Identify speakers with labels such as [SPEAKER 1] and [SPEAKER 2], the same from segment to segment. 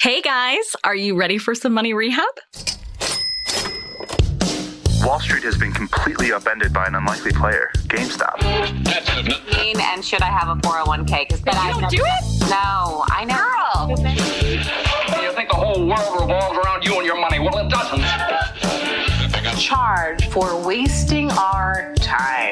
[SPEAKER 1] Hey guys, are you ready for some money rehab?
[SPEAKER 2] Wall Street has been completely upended by an unlikely player, GameStop.
[SPEAKER 3] And should I have a 401k? Because
[SPEAKER 1] you don't do it?
[SPEAKER 3] No, I know.
[SPEAKER 1] Girl.
[SPEAKER 4] You think the whole world revolves around you and your money? Well, it doesn't.
[SPEAKER 5] Charge for wasting our time.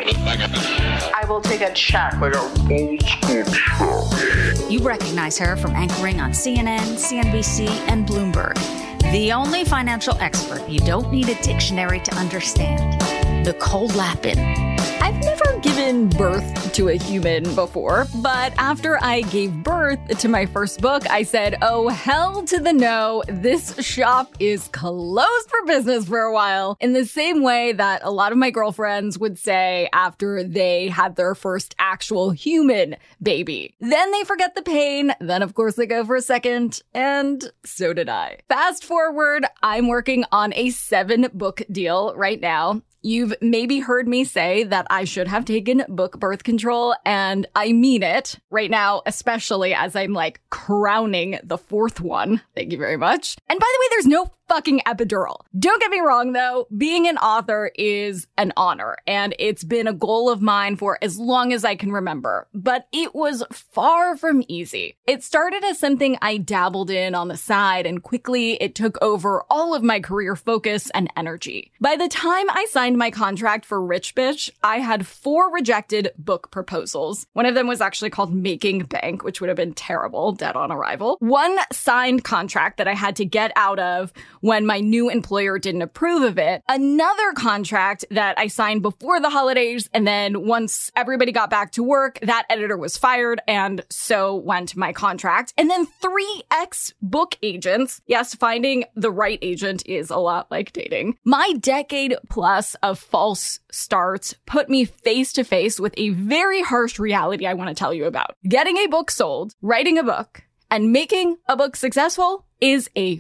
[SPEAKER 5] I will take a check. Like a old school check.
[SPEAKER 6] You recognize her from anchoring on CNN, CNBC, and Bloomberg. The only financial expert you don't need a dictionary to understand. Nicole Lapin.
[SPEAKER 7] I've never given birth to a human before, but after I gave birth to my first book, I said, oh, hell to the no. This shop is closed for business for a while. In the same way that a lot of my girlfriends would say after they had their first actual human baby. Then they forget the pain. Then, of course, they go for a second. And so did I. Fast forward, I'm working on a 7-book deal right now. You've maybe heard me say that I should have taken book birth control, and I mean it right now, especially as I'm crowning the 4th one. Thank you very much. And by the way, there's no fucking epidural. Don't get me wrong, though. Being an author is an honor, and it's been a goal of mine for as long as I can remember. But it was far from easy. It started as something I dabbled in on the side, and quickly it took over all of my career focus and energy. By the time I signed my contract for Rich Bitch, I had 4 rejected book proposals. One of them was actually called Making Bank, which would have been terrible, dead on arrival. 1 signed contract that I had to get out of when my new employer didn't approve of it. Another contract that I signed before the holidays, and then once everybody got back to work, that editor was fired, and so went my contract. And then 3 ex-book agents. Yes, finding the right agent is a lot like dating. My decade plus of false starts put me face to face with a very harsh reality I want to tell you about. Getting a book sold, writing a book, and making a book successful is a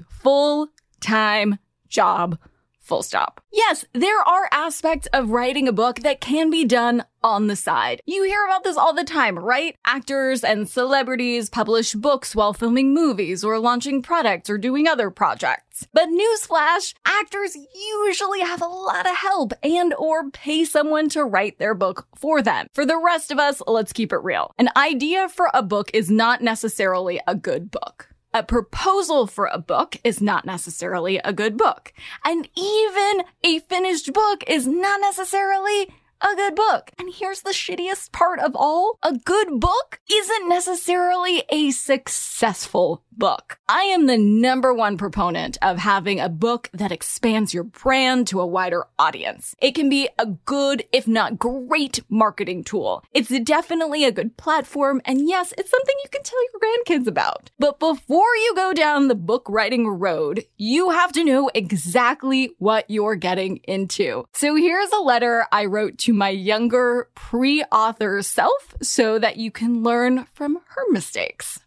[SPEAKER 7] full-time job, full stop. Yes, there are aspects of writing a book that can be done on the side. You hear about this all the time, right? Actors and celebrities publish books while filming movies or launching products or doing other projects. But newsflash, actors usually have a lot of help and or pay someone to write their book for them. For the rest of us, let's keep it real. An idea for a book is not necessarily a good book. A proposal for a book is not necessarily a good book. And even a finished book is not necessarily a good book. And here's the shittiest part of all. A good book isn't necessarily a successful book. I am the #1 proponent of having a book that expands your brand to a wider audience. It can be a good, if not great, marketing tool. It's definitely a good platform, and yes, it's something you can tell your grandkids about. But before you go down the book writing road, you have to know exactly what you're getting into. So here's a letter I wrote to my younger pre-author self so that you can learn from her mistakes.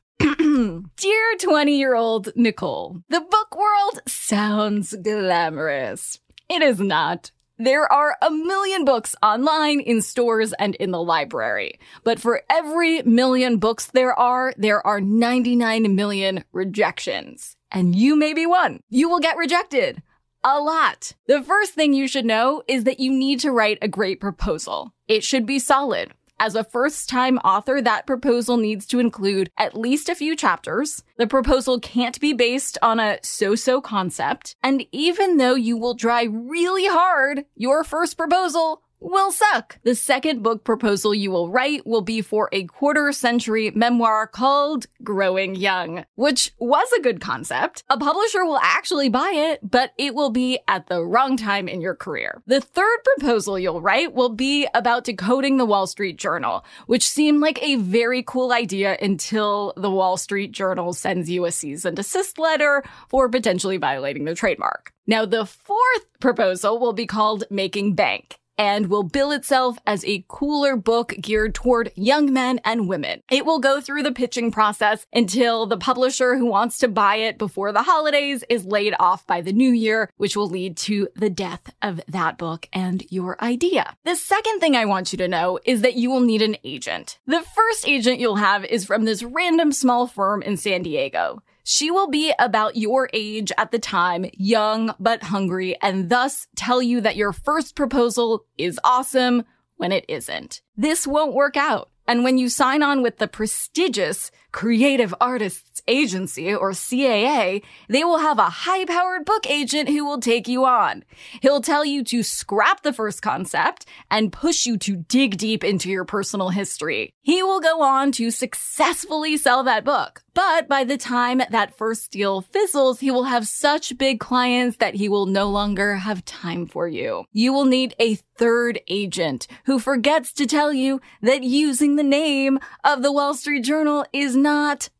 [SPEAKER 7] Dear 20-year-old Nicole, the book world sounds glamorous. It is not. There are a million books online, in stores, and in the library. But for every million books there are 99 million rejections. And you may be one. You will get rejected. A lot. The first thing you should know is that you need to write a great proposal. It should be solid. As a first-time author, that proposal needs to include at least a few chapters. The proposal can't be based on a so-so concept. And even though you will try really hard, your first proposal will suck. The second book proposal you will write will be for a quarter-century memoir called Growing Young, which was a good concept. A publisher will actually buy it, but it will be at the wrong time in your career. The third proposal you'll write will be about decoding the Wall Street Journal, which seemed like a very cool idea until the Wall Street Journal sends you a cease and desist letter for potentially violating the trademark. Now, the fourth proposal will be called Making Bank, and will bill itself as a cooler book geared toward young men and women. It will go through the pitching process until the publisher who wants to buy it before the holidays is laid off by the new year, which will lead to the death of that book and your idea. The second thing I want you to know is that you will need an agent. The first agent you'll have is from this random small firm in San Diego. She will be about your age at the time, young but hungry, and thus tell you that your first proposal is awesome when it isn't. This won't work out. And when you sign on with the prestigious Creative Artists Agency, or CAA, they will have a high-powered book agent who will take you on. He'll tell you to scrap the first concept and push you to dig deep into your personal history. He will go on to successfully sell that book. But by the time that first deal fizzles, he will have such big clients that he will no longer have time for you. You will need a third agent who forgets to tell you that using the name of the Wall Street Journal is not,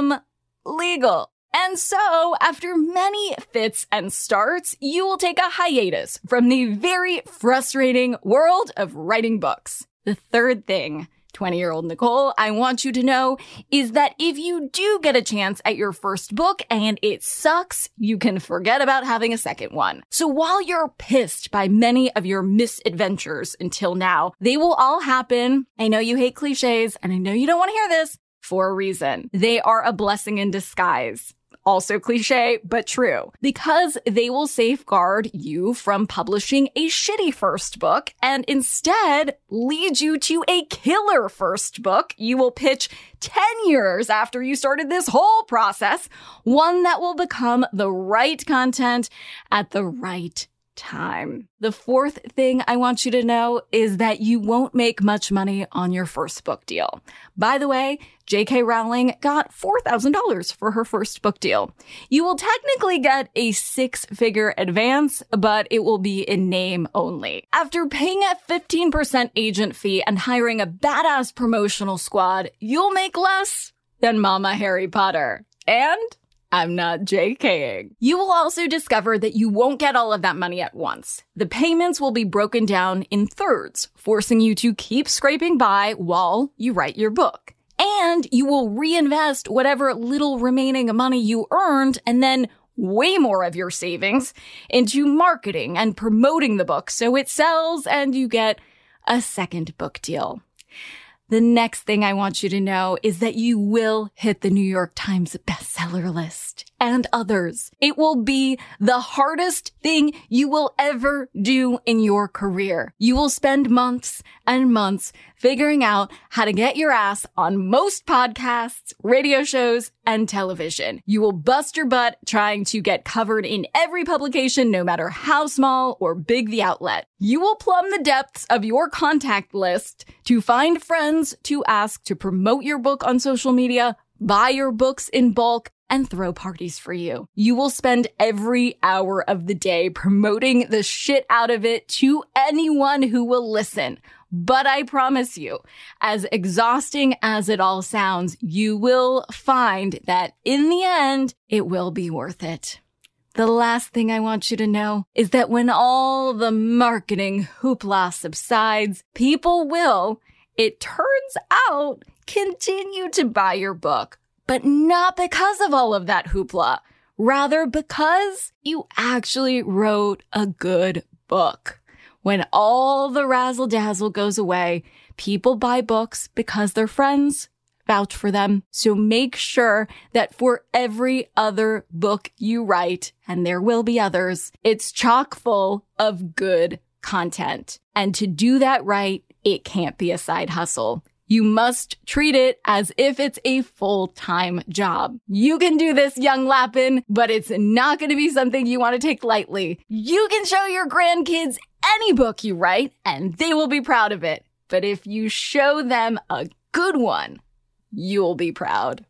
[SPEAKER 7] legal. And so, after many fits and starts, you will take a hiatus from the very frustrating world of writing books. The third thing, 20-year-old Nicole, I want you to know is that if you do get a chance at your first book and it sucks, you can forget about having a second one. So while you're pissed by many of your misadventures until now, they will all happen. I know you hate cliches and I know you don't want to hear this for a reason. They are a blessing in disguise. Also cliche, but true, because they will safeguard you from publishing a shitty first book and instead lead you to a killer first book you will pitch 10 years after you started this whole process, one that will become the right content at the right time. The fourth thing I want you to know is that you won't make much money on your first book deal. By the way, J.K. Rowling got $4,000 for her first book deal. You will technically get a 6-figure advance, but it will be in name only. After paying a 15% agent fee and hiring a badass promotional squad, you'll make less than Mama Harry Potter. And I'm not JKing. You will also discover that you won't get all of that money at once. The payments will be broken down in thirds, forcing you to keep scraping by while you write your book. And you will reinvest whatever little remaining money you earned and then way more of your savings into marketing and promoting the book so it sells and you get a second book deal. The next thing I want you to know is that you will hit the New York Times bestseller list and others. It will be the hardest thing you will ever do in your career. You will spend months and months figuring out how to get your ass on most podcasts, radio shows, and television. You will bust your butt trying to get covered in every publication, no matter how small or big the outlet. You will plumb the depths of your contact list to find friends to ask to promote your book on social media, buy your books in bulk, and throw parties for you. You will spend every hour of the day promoting the shit out of it to anyone who will listen. But I promise you, as exhausting as it all sounds, you will find that in the end, it will be worth it. The last thing I want you to know is that when all the marketing hoopla subsides, people will, it turns out, continue to buy your book. But not because of all of that hoopla. Rather because you actually wrote a good book. When all the razzle-dazzle goes away, people buy books because their friends vouch for them. So make sure that for every other book you write, and there will be others, it's chock full of good content. And to do that right, it can't be a side hustle. You must treat it as if it's a full-time job. You can do this, young Lapin, but it's not going to be something you want to take lightly. You can show your grandkids any book you write, and they will be proud of it. But if you show them a good one, you'll be proud.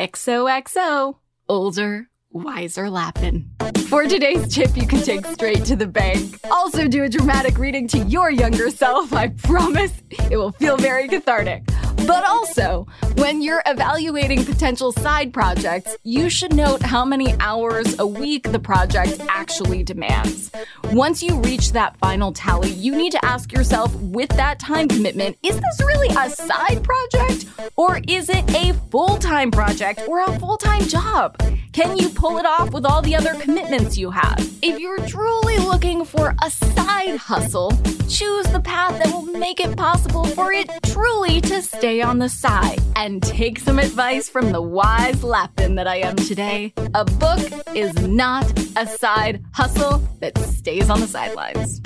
[SPEAKER 7] XOXO, older, wiser Lapin. For today's tip you can take straight to the bank. Also do a dramatic reading to your younger self. I promise it will feel very cathartic. But also, when you're evaluating potential side projects, you should note how many hours a week the project actually demands. Once you reach that final tally, you need to ask yourself, with that time commitment, is this really a side project? Or is it a full-time project or a full-time job? Can you pull it off with all the other commitments you have? If you're truly looking for a side hustle, choose the path that will make it possible for it truly to stay on the side. And take some advice from the wise Lapin that I am today. A book is not a side hustle that stays on the sidelines.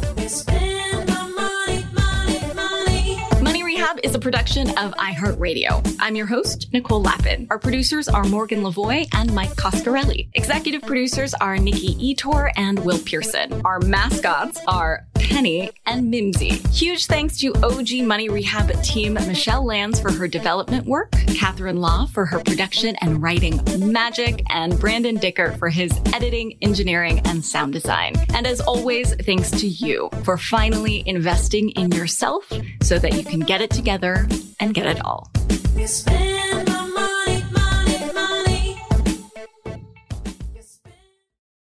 [SPEAKER 7] Money Rehab is a production of iHeartRadio. I'm your host, Nicole Lapin. Our producers are Morgan Lavoie and Mike Coscarelli. Executive producers are Nikki Etor and Will Pearson. Our mascots are Penny and Mimsy. Huge thanks to OG Money Rehab team Michelle Lands for her development work, Catherine Law for her production and writing magic, and Brandon Dicker for his editing, engineering, and sound design. And as always, thanks to you for finally investing in yourself so that you can get it together and get it all.